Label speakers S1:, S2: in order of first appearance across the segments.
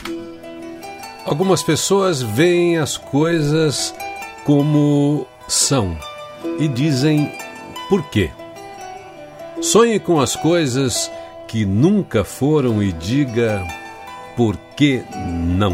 S1: Algumas pessoas veem as coisas como são e dizem por quê. Sonhe com as coisas que nunca foram e diga por que não.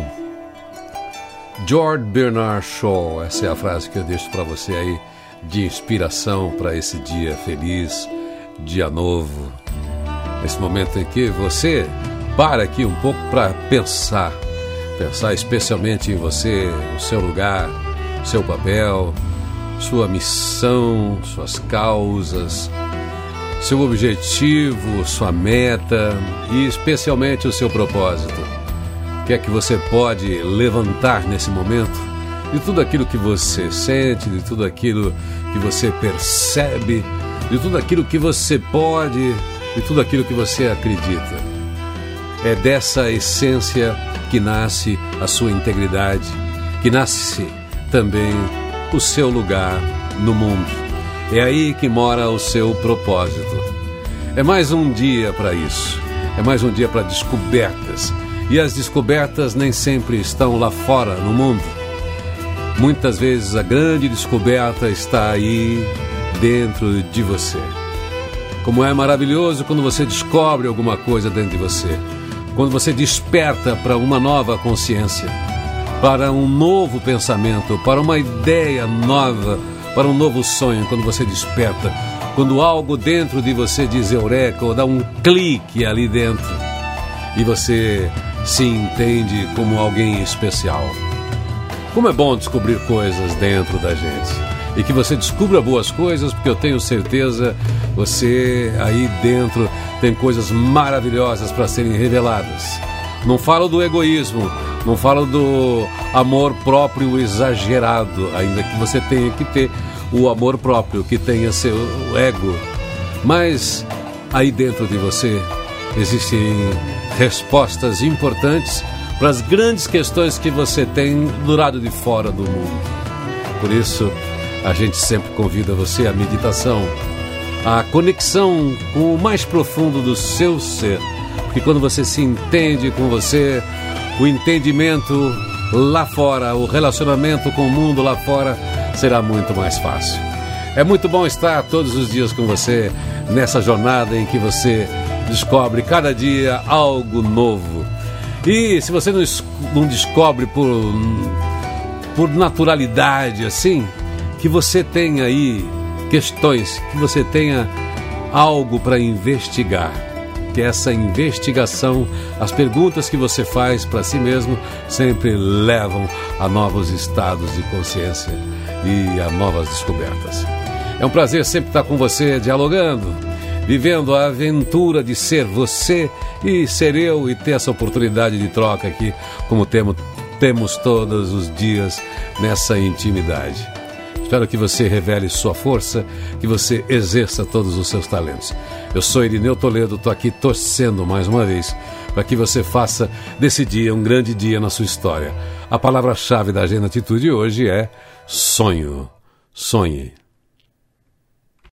S1: George Bernard Shaw, essa é a frase que eu deixo para você aí de inspiração para esse dia feliz, dia novo. Esse momento em que você para aqui um pouco para pensar especialmente em você, o seu lugar, seu papel, sua missão, suas causas, seu objetivo, sua meta e especialmente o seu propósito. O que é que você pode levantar nesse momento de tudo aquilo que você sente, de tudo aquilo que você percebe, de tudo aquilo que você pode, de tudo aquilo que você acredita. É dessa essência que nasce a sua integridade, que nasce também o seu lugar no mundo. É aí que mora o seu propósito. É mais um dia para isso. É mais um dia para descobertas. E as descobertas nem sempre estão lá fora, no mundo. Muitas vezes a grande descoberta está aí dentro de você. Como é maravilhoso quando você descobre alguma coisa dentro de você. Quando você desperta para uma nova consciência, para um novo pensamento, para uma ideia nova, para um novo sonho, quando você desperta, quando algo dentro de você diz eureka, ou dá um clique ali dentro, e você se entende como alguém especial. Como é bom descobrir coisas dentro da gente. E que você descubra boas coisas, porque eu tenho certeza, você aí dentro tem coisas maravilhosas para serem reveladas. Não falo do egoísmo, não falo do amor próprio exagerado, ainda que você tenha que ter o amor próprio, que tenha seu ego. Mas aí dentro de você existem respostas importantes para as grandes questões que você tem do lado de fora do mundo. Por isso, a gente sempre convida você à meditação, à conexão com o mais profundo do seu ser. Porque quando você se entende com você, o entendimento lá fora, o relacionamento com o mundo lá fora será muito mais fácil. É muito bom estar todos os dias com você nessa jornada em que você descobre cada dia algo novo. E se você não descobre por naturalidade assim, que você tenha aí questões, que você tenha algo para investigar, que essa investigação, as perguntas que você faz para si mesmo sempre levam a novos estados de consciência e a novas descobertas. É um prazer sempre estar com você, dialogando, vivendo a aventura de ser você e ser eu, e ter essa oportunidade de troca aqui, como temos todos os dias nessa intimidade. Espero que você revele sua força, que você exerça todos os seus talentos. Eu sou Irineu Toledo, estou aqui torcendo mais uma vez para que você faça desse dia um grande dia na sua história. A palavra-chave da Agenda Atitude hoje é sonho. Sonhe.